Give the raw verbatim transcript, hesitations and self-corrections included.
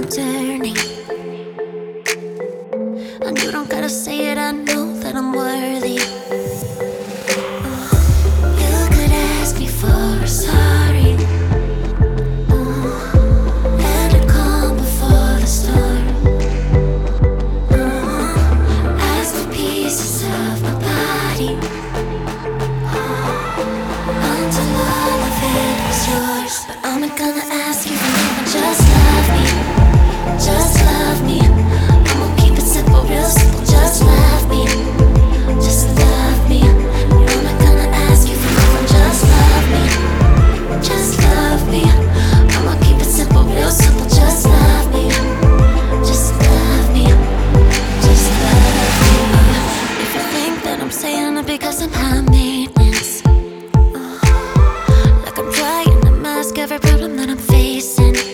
I'm turning. And you don't gotta say it, I know that I'm worthy. You could ask me for a sorry. Let it come before the storm. Ask the pieces of my body until all of it is yours. But I'm not gonna ask you for more, just love me. Just love me. I'ma keep it simple, real simple. Just love me. Just love me. I'm not gonna ask you for more. Just love me. Just love me. I'ma keep it simple, real simple. Just love me. Just love me. Just love me. If you think that I'm saying it because I'm high maintenance, uh, like I'm trying to mask every problem that I'm facing.